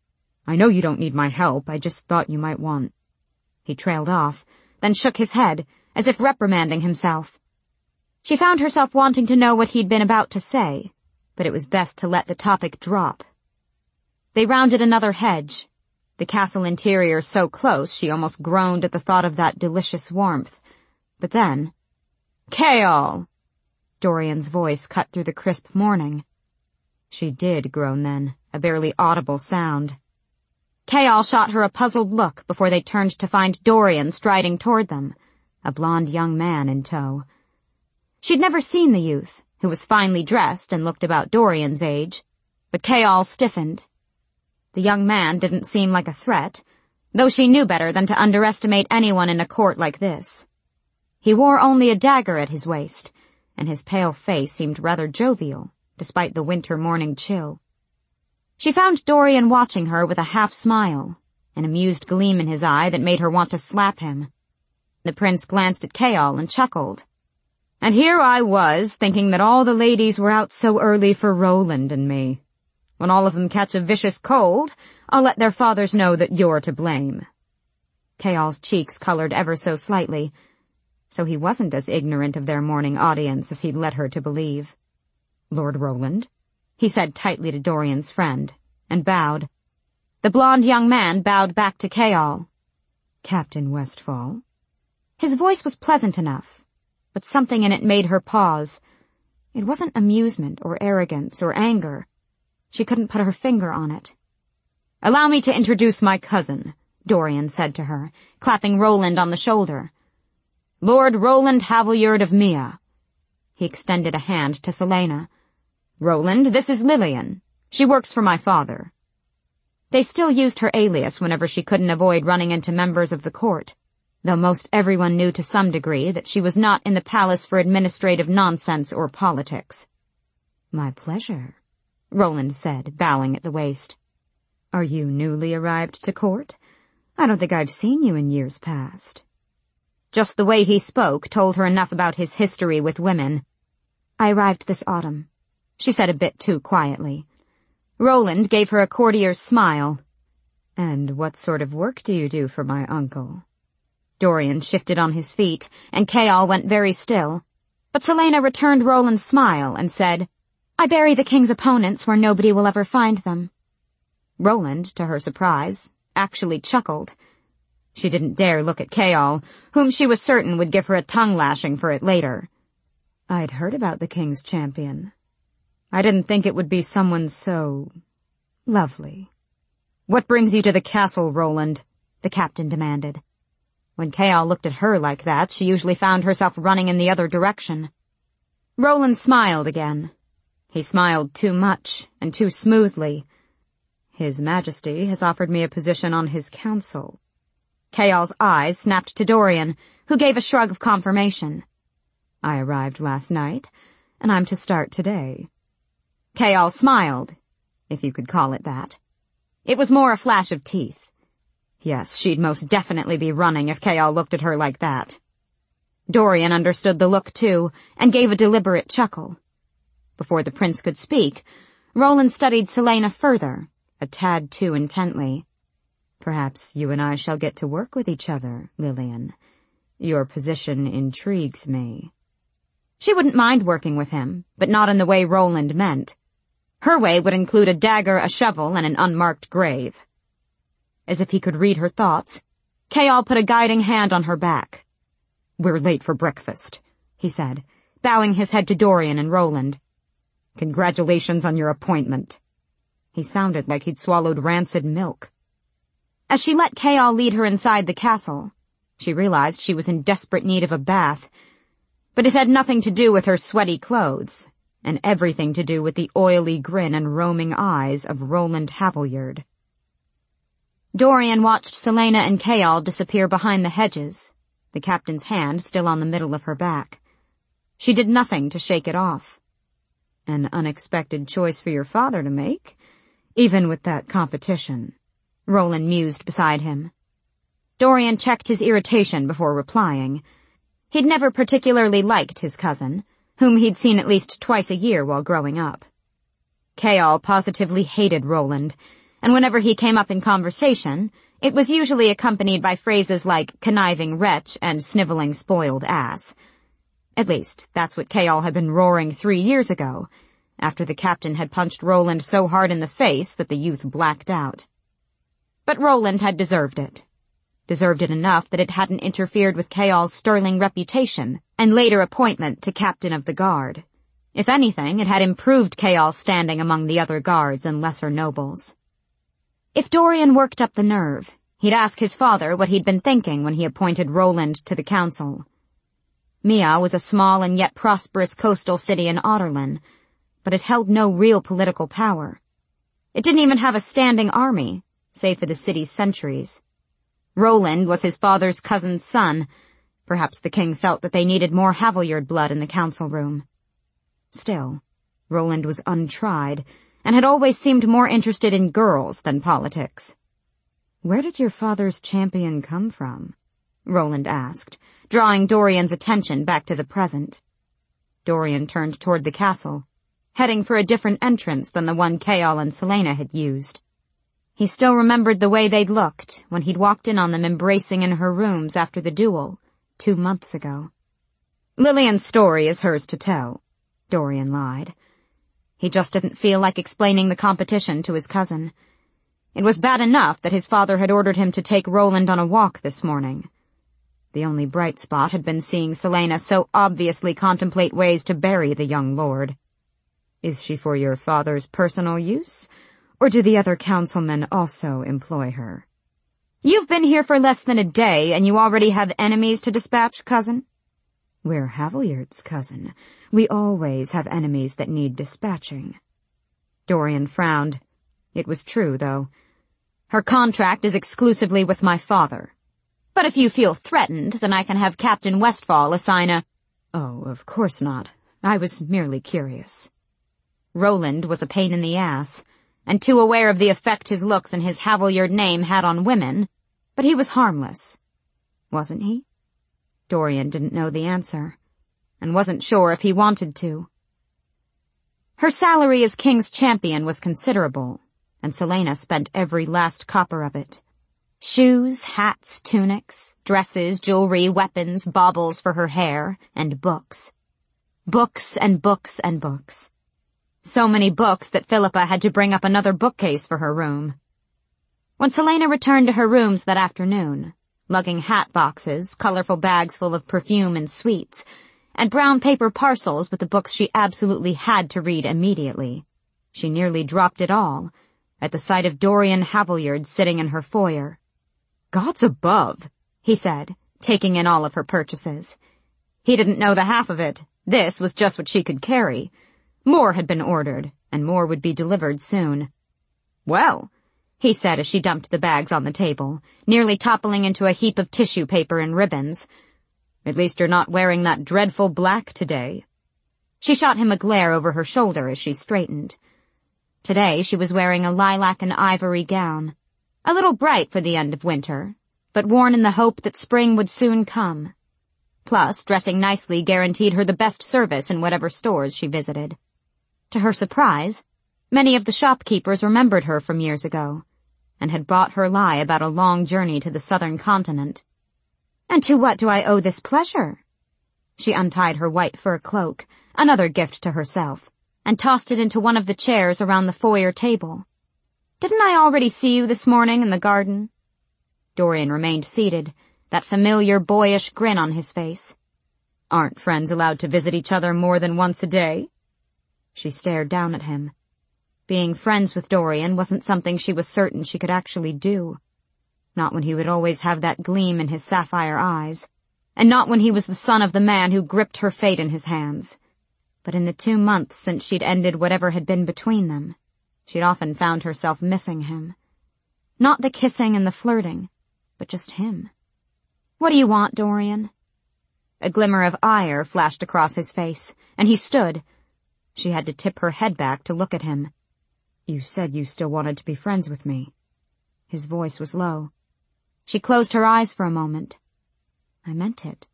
"I know you don't need my help, I just thought you might want—" He trailed off, then shook his head, as if reprimanding himself. She found herself wanting to know what he'd been about to say, but it was best to let the topic drop. They rounded another hedge, the castle interior so close she almost groaned at the thought of that delicious warmth. But then, "Chaol!" Dorian's voice cut through the crisp morning. She did groan then, a barely audible sound. Chaol shot her a puzzled look before they turned to find Dorian striding toward them, a blond young man in tow. She'd never seen the youth, who was finely dressed and looked about Dorian's age, but Chaol stiffened. The young man didn't seem like a threat, though she knew better than to underestimate anyone in a court like this. He wore only a dagger at his waist, and his pale face seemed rather jovial, despite the winter morning chill. She found Dorian watching her with a half-smile, an amused gleam in his eye that made her want to slap him. The prince glanced at Chaol and chuckled. "And here I was, thinking that all the ladies were out so early for Roland and me. When all of them catch a vicious cold, I'll let their fathers know that you're to blame." Chaol's cheeks colored ever so slightly, so he wasn't as ignorant of their morning audience as he'd led her to believe. "Lord Roland," he said tightly to Dorian's friend, and bowed. The blond young man bowed back to Chaol. "Captain Westfall." His voice was pleasant enough, but something in it made her pause. It wasn't amusement or arrogance or anger. She couldn't put her finger on it. "Allow me to introduce my cousin," Dorian said to her, clapping Roland on the shoulder. "Lord Roland Havilyard of Mia." He extended a hand to Celaena. "Roland, this is Lillian. She works for my father." They still used her alias whenever she couldn't avoid running into members of the court, though most everyone knew to some degree that she was not in the palace for administrative nonsense or politics. "My pleasure," Roland said, bowing at the waist. "Are you newly arrived to court? I don't think I've seen you in years past." Just the way he spoke told her enough about his history with women. "I arrived this autumn," she said a bit too quietly. Roland gave her a courtier's smile. "And what sort of work do you do for my uncle?" Dorian shifted on his feet, and Chaol went very still. But Celaena returned Roland's smile and said, "I bury the king's opponents where nobody will ever find them." Roland, to her surprise, actually chuckled. She didn't dare look at Chaol, whom she was certain would give her a tongue-lashing for it later. "I'd heard about the king's champion. I didn't think it would be someone so lovely." "What brings you to the castle, Roland?" the captain demanded. When Chaol looked at her like that, she usually found herself running in the other direction. Roland smiled again. He smiled too much and too smoothly. "His Majesty has offered me a position on his council." Chaol's eyes snapped to Dorian, who gave a shrug of confirmation. "I arrived last night, and I'm to start today." Chaol smiled, if you could call it that. It was more a flash of teeth. Yes, she'd most definitely be running if Chaol looked at her like that. Dorian understood the look, too, and gave a deliberate chuckle. Before the prince could speak, Roland studied Celaena further, a tad too intently. "Perhaps you and I shall get to work with each other, Lillian. Your position intrigues me." She wouldn't mind working with him, but not in the way Roland meant. Her way would include a dagger, a shovel, and an unmarked grave. As if he could read her thoughts, Chaol put a guiding hand on her back. "We're late for breakfast," he said, bowing his head to Dorian and Roland. "Congratulations on your appointment." He sounded like he'd swallowed rancid milk. As she let Chaol lead her inside the castle, she realized she was in desperate need of a bath. But it had nothing to do with her sweaty clothes, and everything to do with the oily grin and roaming eyes of Roland Havilyard. Dorian watched Celaena and Chaol disappear behind the hedges, the captain's hand still on the middle of her back. She did nothing to shake it off. An unexpected choice for your father to make, even with that competition, Roland mused beside him. Dorian checked his irritation before replying. He'd never particularly liked his cousin, whom he'd seen at least twice a year while growing up. Chaol positively hated Roland, and whenever he came up in conversation, it was usually accompanied by phrases like conniving wretch and sniveling spoiled ass. At least, that's what Chaol had been roaring 3 years ago, after the captain had punched Roland so hard in the face that the youth blacked out. But Roland had deserved it. Deserved it enough that it hadn't interfered with Chaol's sterling reputation and later appointment to captain of the guard. If anything, it had improved Chaol's standing among the other guards and lesser nobles. If Dorian worked up the nerve, he'd ask his father what he'd been thinking when he appointed Roland to the council. Mia was a small and yet prosperous coastal city in Otterlin, but it held no real political power. It didn't even have a standing army, save for the city's sentries. Roland was his father's cousin's son. Perhaps the king felt that they needed more Havilyard blood in the council room. Still, Roland was untried, and had always seemed more interested in girls than politics. "Where did your father's champion come from?" Roland asked, drawing Dorian's attention back to the present. Dorian turned toward the castle, heading for a different entrance than the one Chaol and Celaena had used. He still remembered the way they'd looked when he'd walked in on them embracing in her rooms after the duel, 2 months ago. "Lillian's story is hers to tell," Dorian lied. He just didn't feel like explaining the competition to his cousin. It was bad enough that his father had ordered him to take Roland on a walk this morning. The only bright spot had been seeing Celaena so obviously contemplate ways to bury the young lord. "Is she for your father's personal use? Or do the other councilmen also employ her?" "You've been here for less than a day, and you already have enemies to dispatch, cousin?" "We're Havilyard's, cousin. We always have enemies that need dispatching." Dorian frowned. It was true, though. "Her contract is exclusively with my father. But if you feel threatened, then I can have Captain Westfall assign a—" "Oh, of course not. I was merely curious." Roland was a pain in the ass, and too aware of the effect his looks and his Havilyard name had on women, but he was harmless. Wasn't he? Dorian didn't know the answer, and wasn't sure if he wanted to. Her salary as King's champion was considerable, and Celaena spent every last copper of it. Shoes, hats, tunics, dresses, jewelry, weapons, baubles for her hair, and books. Books and books and books. So many books that Philippa had to bring up another bookcase for her room. When Celaena returned to her rooms that afternoon, lugging hat boxes, colorful bags full of perfume and sweets, and brown paper parcels with the books she absolutely had to read immediately, she nearly dropped it all at the sight of Dorian Havilyard sitting in her foyer. "Gods above," he said, taking in all of her purchases. He didn't know the half of it. This was just what she could carry. More had been ordered, and more would be delivered soon. "Well," he said as she dumped the bags on the table, nearly toppling into a heap of tissue paper and ribbons. "At least you're not wearing that dreadful black today." She shot him a glare over her shoulder as she straightened. Today she was wearing a lilac and ivory gown, a little bright for the end of winter, but worn in the hope that spring would soon come. Plus, dressing nicely guaranteed her the best service in whatever stores she visited. To her surprise, many of the shopkeepers remembered her from years ago, and had bought her lie about a long journey to the southern continent. "And to what do I owe this pleasure?" She untied her white fur cloak, another gift to herself, and tossed it into one of the chairs around the foyer table. "Didn't I already see you this morning in the garden?" Dorian remained seated, that familiar boyish grin on his face. "Aren't friends allowed to visit each other more than once a day?" She stared down at him. Being friends with Dorian wasn't something she was certain she could actually do. Not when he would always have that gleam in his sapphire eyes. and not when he was the son of the man who gripped her fate in his hands. But in the 2 months since she'd ended whatever had been between them, she'd often found herself missing him. Not the kissing and the flirting, but just him. "What do you want, Dorian?" A glimmer of ire flashed across his face, and he stood. She had to tip her head back to look at him. "You said you still wanted to be friends with me." His voice was low. She closed her eyes for a moment. "I meant it."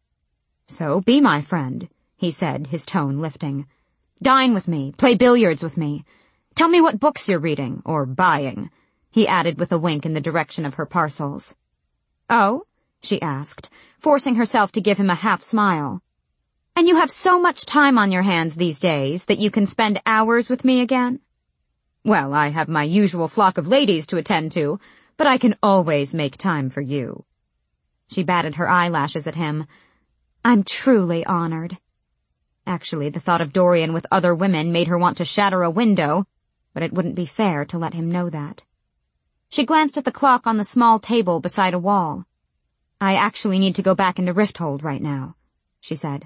"So be my friend," he said, his tone lifting. "Dine with me, play billiards with me. Tell me what books you're reading, or buying," he added with a wink in the direction of her parcels. "Oh?" she asked, forcing herself to give him a half-smile. "And you have so much time on your hands these days that you can spend hours with me again?" "Well, I have my usual flock of ladies to attend to, but I can always make time for you." She batted her eyelashes at him. "I'm truly honored." Actually, the thought of Dorian with other women made her want to shatter a window, but it wouldn't be fair to let him know that. She glanced at the clock on the small table beside a wall. "I actually need to go back into Rifthold right now," she said.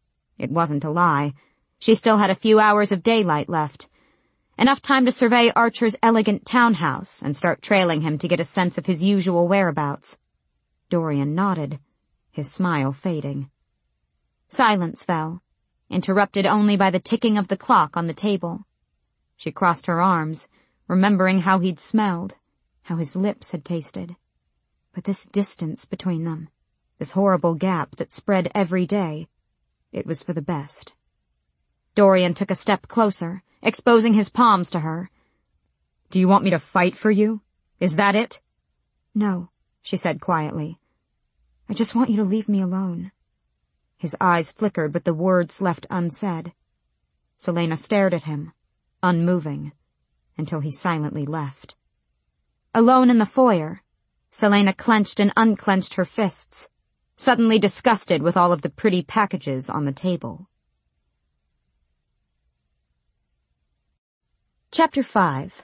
It wasn't a lie. She still had a few hours of daylight left. Enough time to survey Archer's elegant townhouse and start trailing him to get a sense of his usual whereabouts. Dorian nodded, his smile fading. Silence fell, interrupted only by the ticking of the clock on the table. She crossed her arms, remembering how he'd smelled, how his lips had tasted. But this distance between them, this horrible gap that spread every day, it was for the best. Dorian took a step closer, exposing his palms to her. "Do you want me to fight for you? Is that it?" "No," she said quietly. "I just want you to leave me alone." His eyes flickered with the words left unsaid. Selena stared at him, unmoving, until he silently left. Alone in the foyer, Selena clenched and unclenched her fists, suddenly disgusted with all of the pretty packages on the table. Chapter 5.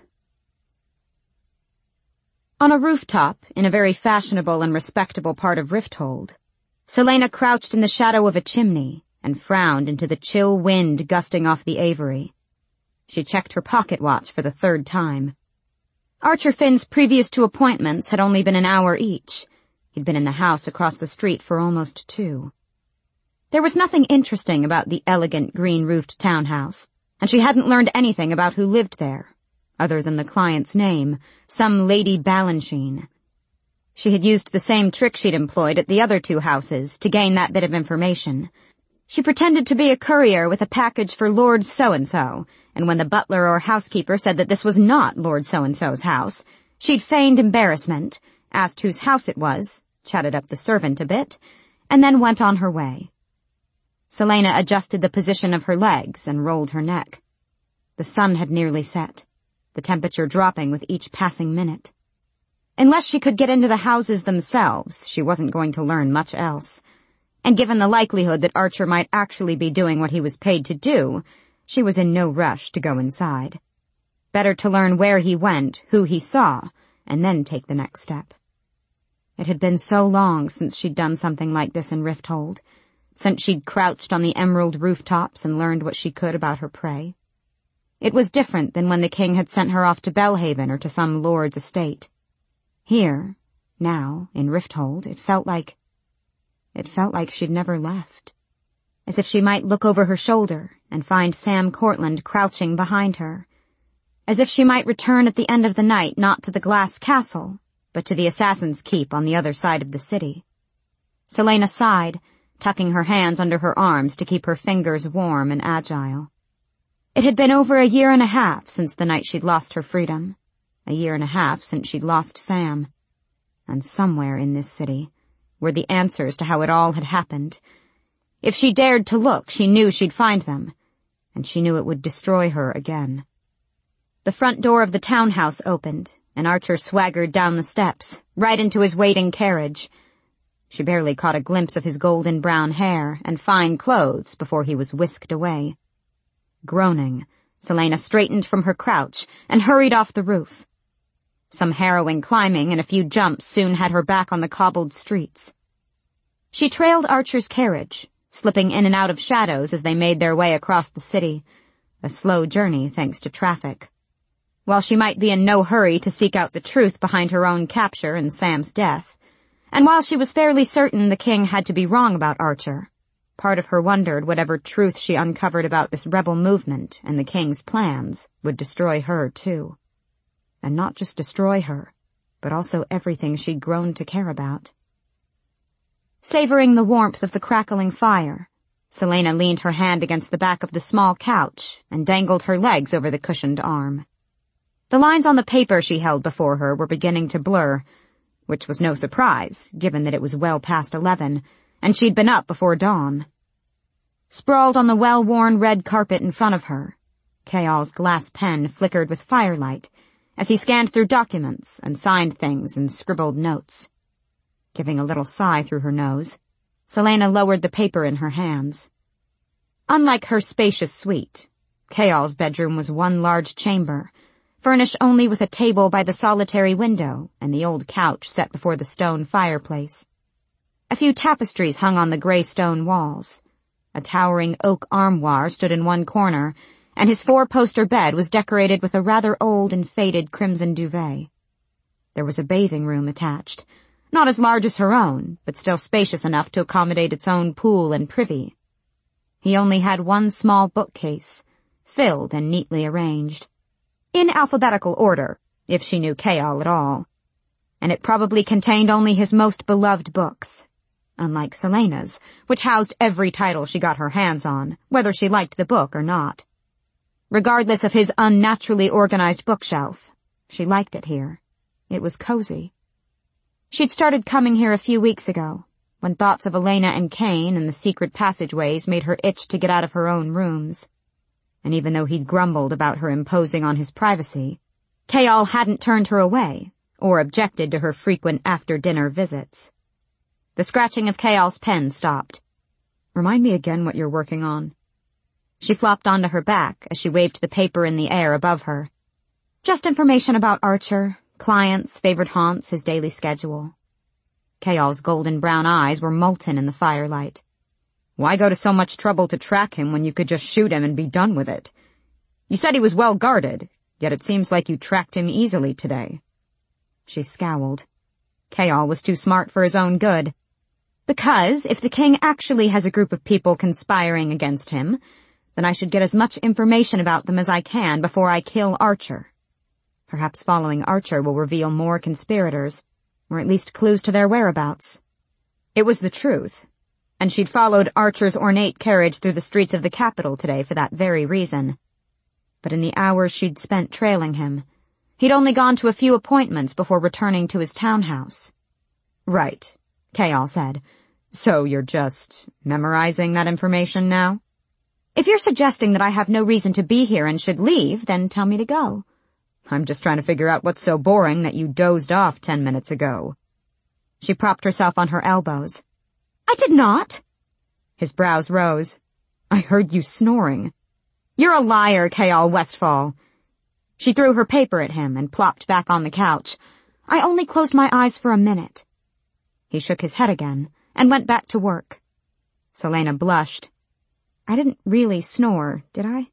On a rooftop, in a very fashionable and respectable part of Rifthold, Selena crouched in the shadow of a chimney and frowned into the chill wind gusting off the Avery. She checked her pocket watch for the 3rd time. Archer Finn's previous 2 appointments had only been an hour each. He'd been in the house across the street for almost 2. There was nothing interesting about the elegant green-roofed townhouse, and she hadn't learned anything about who lived there, other than the client's name, some Lady Balanchine. She had used the same trick she'd employed at the other 2 houses to gain that bit of information. She pretended to be a courier with a package for Lord So-and-so, and when the butler or housekeeper said that this was not Lord So-and-so's house, she'd feigned embarrassment, asked whose house it was, chatted up the servant a bit, and then went on her way. Selena adjusted the position of her legs and rolled her neck. The sun had nearly set, the temperature dropping with each passing minute. Unless she could get into the houses themselves, she wasn't going to learn much else. And given the likelihood that Archer might actually be doing what he was paid to do, she was in no rush to go inside. Better to learn where he went, who he saw, and then take the next step. It had been so long since she'd done something like this in Rifthold, since she'd crouched on the emerald rooftops and learned what she could about her prey. It was different than when the king had sent her off to Belhaven or to some lord's estate. Here, now, in Rifthold, it felt like she'd never left. As if she might look over her shoulder and find Sam Cortland crouching behind her. As if she might return at the end of the night not to the glass castle, but to the assassin's keep on the other side of the city. Selena sighed, tucking her hands under her arms to keep her fingers warm and agile. It had been over 1.5 years since the night she'd lost her freedom. 1.5 years since she'd lost Sam. And somewhere in this city were the answers to how it all had happened. If she dared to look, she knew she'd find them, and she knew it would destroy her again. The front door of the townhouse opened, and Archer swaggered down the steps, right into his waiting carriage. She barely caught a glimpse of his golden brown hair and fine clothes before he was whisked away. Groaning, Selena straightened from her crouch and hurried off the roof. Some harrowing climbing and a few jumps soon had her back on the cobbled streets. She trailed Archer's carriage, slipping in and out of shadows as they made their way across the city, a slow journey thanks to traffic. While she might be in no hurry to seek out the truth behind her own capture and Sam's death, and while she was fairly certain the king had to be wrong about Archer, part of her wondered whatever truth she uncovered about this rebel movement and the king's plans would destroy her, too. And not just destroy her, but also everything she'd grown to care about. Savoring the warmth of the crackling fire, Selena leaned her hand against the back of the small couch and dangled her legs over the cushioned arm. The lines on the paper she held before her were beginning to blur, which was no surprise, given that it was well past 11, and she'd been up before dawn. Sprawled on the well-worn red carpet in front of her, Kayal's glass pen flickered with firelight as he scanned through documents and signed things and scribbled notes. Giving a little sigh through her nose, Selena lowered the paper in her hands. Unlike her spacious suite, Kayal's bedroom was one large chamber, furnished only with a table by the solitary window and the old couch set before the stone fireplace. A few tapestries hung on the gray stone walls. A towering oak armoire stood in one corner, and his 4-poster bed was decorated with a rather old and faded crimson duvet. There was a bathing room attached, not as large as her own, but still spacious enough to accommodate its own pool and privy. He only had one small bookcase, filled and neatly arranged. In alphabetical order, if she knew Kayal at all. And it probably contained only his most beloved books, unlike Selena's, which housed every title she got her hands on, whether she liked the book or not. Regardless of his unnaturally organized bookshelf, she liked it here. It was cozy. She'd started coming here a few weeks ago, when thoughts of Elena and Kane and the secret passageways made her itch to get out of her own rooms. And even though he'd grumbled about her imposing on his privacy, Kayal hadn't turned her away or objected to her frequent after-dinner visits. The scratching of Kayal's pen stopped. "Remind me again what you're working on." She flopped onto her back as she waved the paper in the air above her. "Just information about Archer, clients, favorite haunts, his daily schedule." Kayal's golden brown eyes were molten in the firelight. "Why go to so much trouble to track him when you could just shoot him and be done with it? You said he was well guarded, yet it seems like you tracked him easily today." She scowled. Kayal was too smart for his own good. "Because if the king actually has a group of people conspiring against him, then I should get as much information about them as I can before I kill Archer. Perhaps following Archer will reveal more conspirators, or at least clues to their whereabouts." It was the truth, and she'd followed Archer's ornate carriage through the streets of the capital today for that very reason. But in the hours she'd spent trailing him, he'd only gone to a few appointments before returning to his townhouse. "Right," Kayal said. "So you're just memorizing that information now?" "If you're suggesting that I have no reason to be here and should leave, then tell me to go." "I'm just trying to figure out what's so boring that you dozed off 10 minutes ago." She propped herself on her elbows. "I did not." His brows rose. "I heard you snoring." "You're a liar, Kayal Westfall." She threw her paper at him and plopped back on the couch. "I only closed my eyes for a minute." He shook his head again and went back to work. Selena blushed. "I didn't really snore, did I?"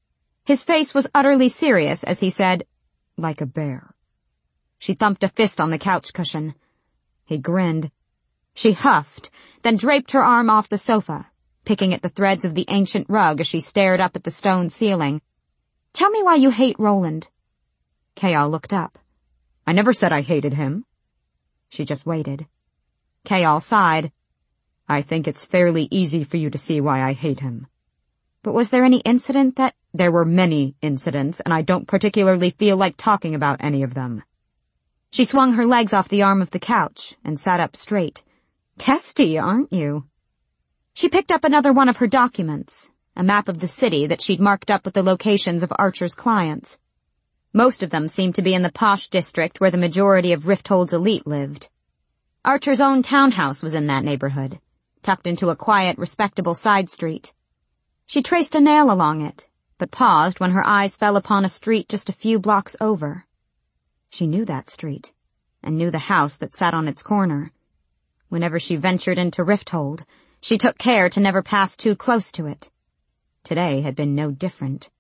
His face was utterly serious as he said, "Like a bear." She thumped a fist on the couch cushion. He grinned. She huffed, then draped her arm off the sofa, picking at the threads of the ancient rug as she stared up at the stone ceiling. "Tell me why you hate Roland." Kayal looked up. "I never said I hated him." She just waited. Kayal sighed. "I think it's fairly easy for you to see why I hate him." "But was there any incident that—" "There were many incidents, and I don't particularly feel like talking about any of them." She swung her legs off the arm of the couch and sat up straight. "Testy, aren't you?" She picked up another one of her documents, a map of the city that she'd marked up with the locations of Archer's clients. Most of them seemed to be in the posh district where the majority of Rifthold's elite lived. Archer's own townhouse was in that neighborhood, tucked into a quiet, respectable side street. She traced a nail along it, but paused when her eyes fell upon a street just a few blocks over. She knew that street, and knew the house that sat on its corner. Whenever she ventured into Rifthold, she took care to never pass too close to it. Today had been no different.